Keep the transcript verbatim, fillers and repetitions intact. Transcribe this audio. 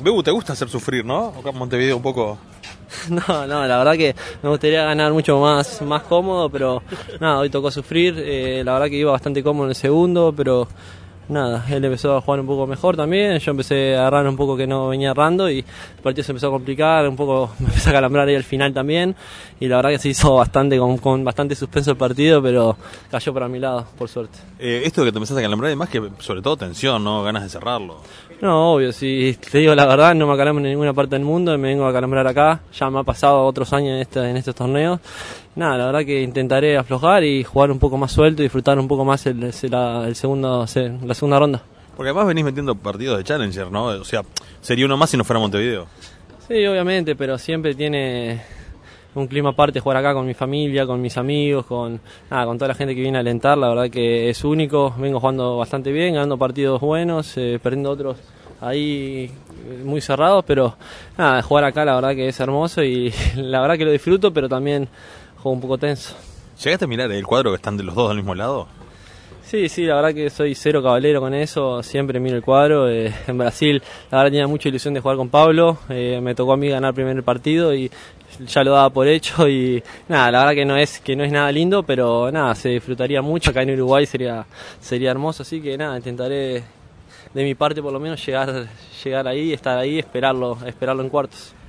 Bebu, ¿te gusta hacer sufrir, no? Acá en Montevideo un poco... No, no, la verdad que me gustaría ganar mucho más, más cómodo, pero nada, hoy tocó sufrir, eh, la verdad que iba bastante cómodo en el segundo, pero nada, él empezó a jugar un poco mejor también, yo empecé a agarrar un poco que no venía errando y el partido se empezó a complicar, un poco me empecé a calambrar ahí al final también, y la verdad que se hizo bastante, con, con bastante suspenso el partido, pero cayó para mi lado, por suerte. Eh, esto de que te empezaste a calambrar, además que sobre todo tensión, ¿no? Ganas de cerrarlo. No, obvio, si te digo la verdad, no me acalambro en ninguna parte del mundo, me vengo a calambrar acá, ya me ha pasado otros años en, este, en estos torneos. Nada, la verdad que intentaré aflojar y jugar un poco más suelto y disfrutar un poco más el, el, el segundo, la segunda ronda. Porque además venís metiendo partidos de Challenger, ¿no? O sea, sería uno más si no fuera Montevideo. Sí, obviamente, pero siempre tiene un clima aparte jugar acá con mi familia, con mis amigos, con nada, con toda la gente que viene a alentar. La verdad que es único, vengo jugando bastante bien, ganando partidos buenos, eh, perdiendo otros ahí muy cerrados, pero nada, jugar acá la verdad que es hermoso y la verdad que lo disfruto, pero también juego un poco tenso. ¿Llegaste a mirar el cuadro que están de los dos del mismo lado? Sí, sí, la verdad que soy cero caballero con eso, siempre miro el cuadro. Eh, en Brasil la verdad tenía mucha ilusión de jugar con Pablo, eh, me tocó a mí ganar primero el partido y ya lo daba por hecho y nada, la verdad que no es que no es nada lindo, pero nada, se disfrutaría mucho, acá en Uruguay sería sería hermoso, así que nada, intentaré de mi parte por lo menos llegar llegar ahí, estar ahí, esperarlo, esperarlo en cuartos.